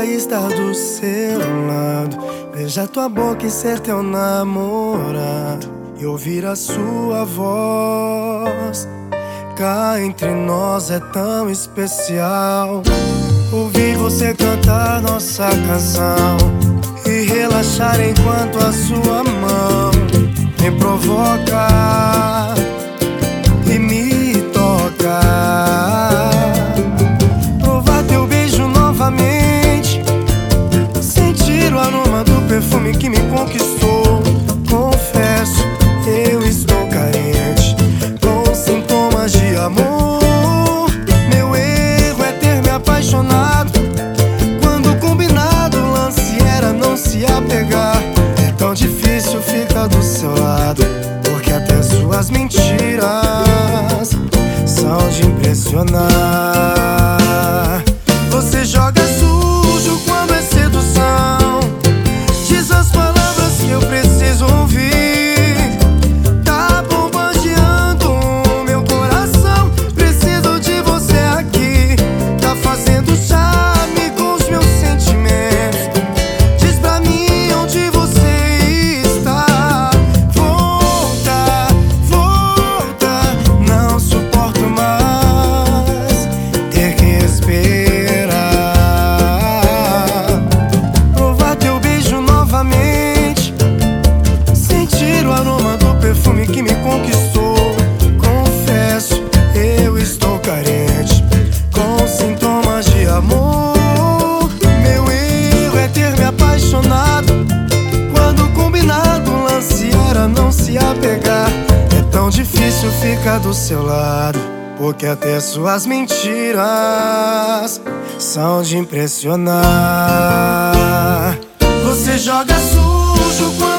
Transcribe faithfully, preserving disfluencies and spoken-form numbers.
estar do seu lado, beijar tua boca e ser teu namorado, e ouvir a sua voz. Cá entre nós é tão especial ouvir você cantar nossa canção e relaxar enquanto a sua mão me provoca e me toca. Provar teu beijo novamente, sentir o aroma do perfume que me conquistou. Confesso, eu estou carente, com sintomas de amor. Meu erro é ter me apaixonado quando combinado o lance era não se apegar. É tão difícil ficar do seu lado, porque até suas mentiras são de impressionar. Você joga sujo quando é sedução, diz as palavras que eu preciso ouvir. Tá bombardeando meu coração, preciso de você aqui. Tá fazendo charme com os meus sentimentos, diz pra mim onde você está. Volta, volta, não suporto mais ter que esperar. Provar teu beijo novamente, sentir o aroma do perfume que me conquistou. Confesso, eu estou carente, com sintomas de amor. Meu erro é ter me apaixonado quando combinado o lance era não se apegar. É tão difícil ficar do seu lado, porque até suas mentiras são de impressionar. Você joga sujo quando